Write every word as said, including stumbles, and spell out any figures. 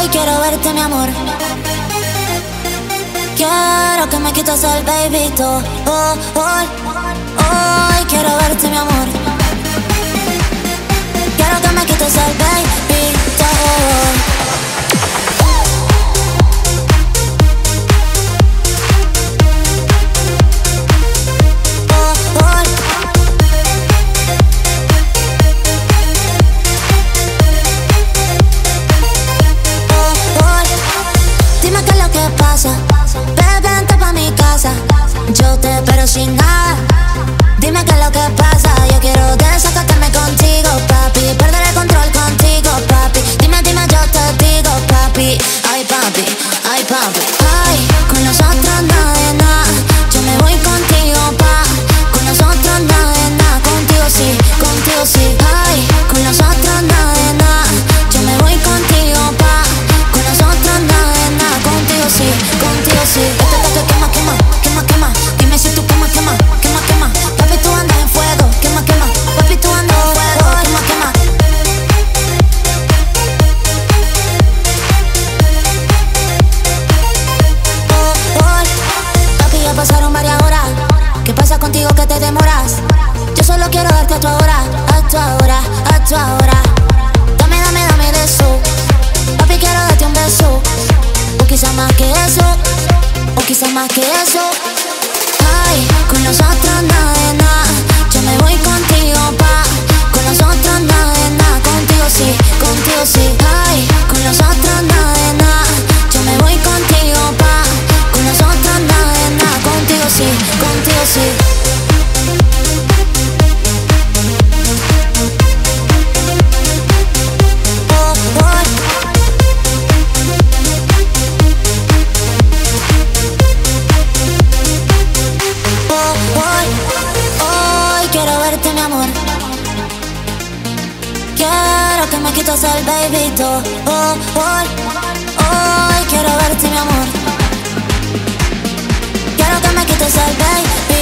Hoy quiero verte, mi amor. Quiero que me quites el babyto. Oh, hoy, hoy quiero verte, mi amor. Quiero que me quites el babyto. Bebé, vente pa' mi casa, yo te espero sin nada. Dime qué es lo que pasa, yo quiero desacatarme contigo, papi. Perder el control contigo, papi. Dime, dime, yo te digo, papi. Ay, papi, ay, papi. Ay, con nosotros nada de nada. Yo me voy contigo, pa. Con nosotros nada de nada. Contigo sí, contigo sí. Ay, con nosotros nada de nada. Yo me voy contigo, pa. Con nosotros nada de nada. Contigo sí, contigo sí. Este toque quema, quema, quema, quema. Dime si tú quema, quema, quema, quema. Papi, tú andas en fuego, quema, quema. Papi, tú andas en fuego, quema, quema. Oh, oh. Papi, ya pasaron varias horas. ¿Qué pasa contigo que te demoras? Yo solo quiero darte a tu hora, a tu hora, a tu hora. Dame, dame, dame de eso. Papi, quiero darte un beso. O quizá más que eso, o quizá más que eso. Ay, con nosotros nada de nada. Yo me voy contigo, pa. Con nosotros nada de nada. Contigo sí, contigo sí. Ay, con nosotros nada de nada. Yo me voy contigo, pa. Con nosotros nada de nada. Contigo sí, contigo sí. Quiero que me quites el babyto. Oh, hoy, hoy quiero verte, mi amor. Quiero que me quites el baby.